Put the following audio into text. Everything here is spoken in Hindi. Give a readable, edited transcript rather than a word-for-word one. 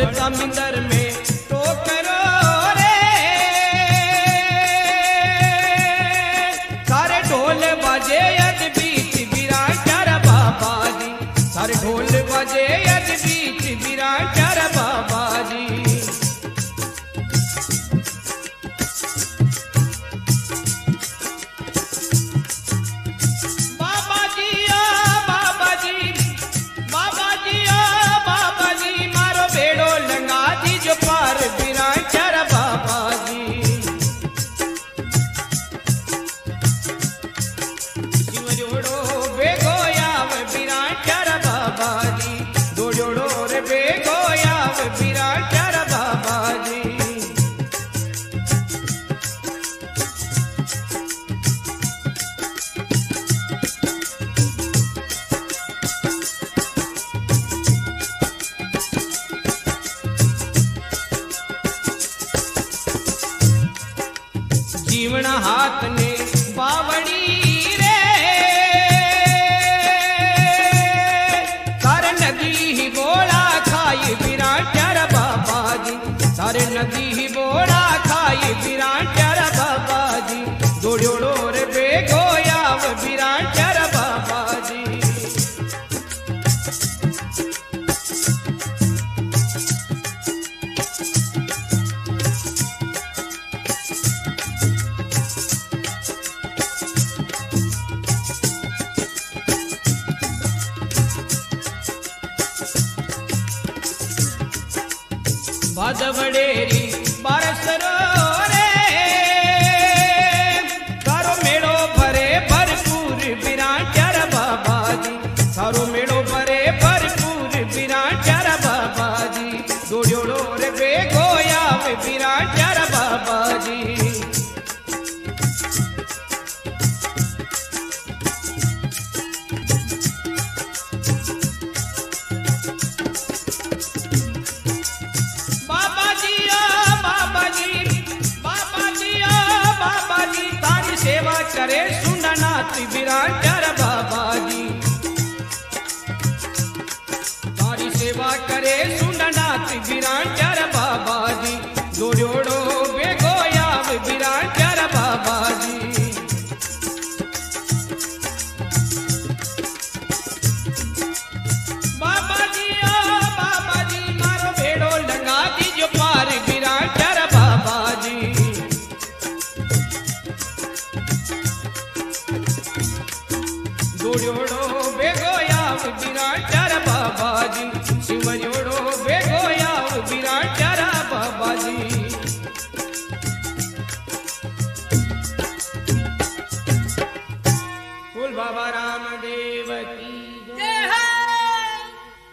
बढ़ता मिंदर में टोकरो रे, सारे ढोल बजे यद बीच विरांचर बाबा जी, सारे ढोल बजे यद बीच विरांचर बाबा जी। जीवन हाथ ने बावड़ी रे, सारे नदी ही बोला खाई विरांचर बाबा जी, सारे नदी ही बोला खाई विरांचर बाबा जी। जोड़ो रे बेगोया विरांचर बाबा जी। भादवड़ेरी बारसरो रे, सारो मेड़ो भरे भरपूर विरांचर बाबा जी, सारो मेड़ो भरे भरपूर विरांचर बाबा जी। जोड़ो रे बेगोया विरांचर बाबा जी। सेवा करे सुंदरनाथ विरांचर बाबा जी, तारी सेवा करे सुंदरनाथ विरांचर बाबा जी। जोड़ो बेगोया विरांचर बाबा जी। बाबा जी मारो भेड़ो लगा दीजो पार विरांचर बाबा जी। जोड़ो बेगोया विरांचर बाबा जी, शिव जोड़ो बेगोया विरांचर बाबा जी।